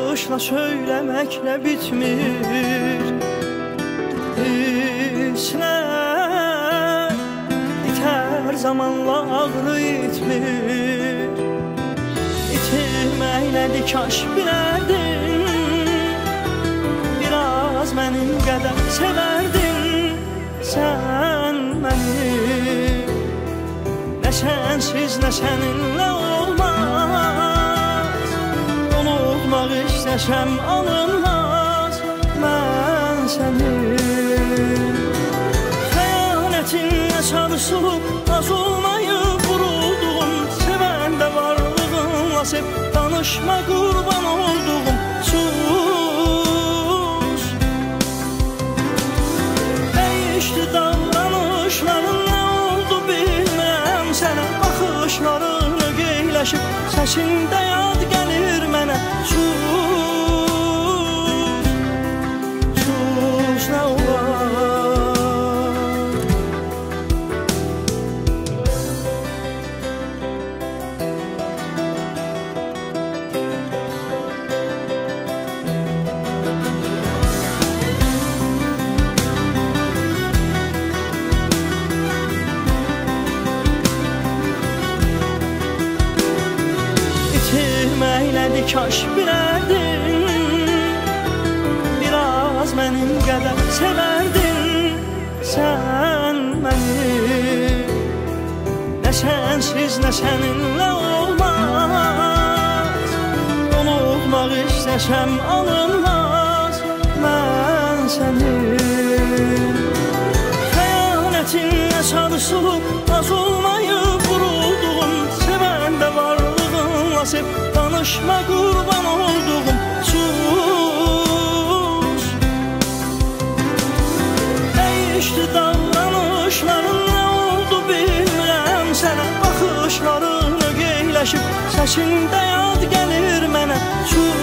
danışla söyleməklə bitmir. Hisslər itər zamanla ağlı itmir. İtirməklədir kaş bilərdin, biraz mənim qədər sevərdin sən məni. Nə sənsiz nə səninlə olmaz, unutmaq istəsəm alınmaz mən səni. Xəyanətinlə çalışıb az olmayıb vuruldum, sevəndə varlığınla sev, danışma qurban olduğum. Sus, dəyişdi davranışların, nə oldu bilməm sənə. Baxışlarını qeyləşib səsində yad gəlir mənə. Sus, nə olar? İtirməklədir kaş bilərdin, biraz mənim qədər sevərdin sən məni. Nə sənsiz nə səninlə olmaz, unutmaq istəsəm alınmaz mən səni. Xəyanətinlə çalışıb az olmayıb vuruldum, sevəndə varlığınla sev, danışma qurban olduğum. Sus, dəyişdi davranışların, nə oldu bilmirəm sənə. Baxışlarını qeyləşib səsində yad gəlir mənə. Sus.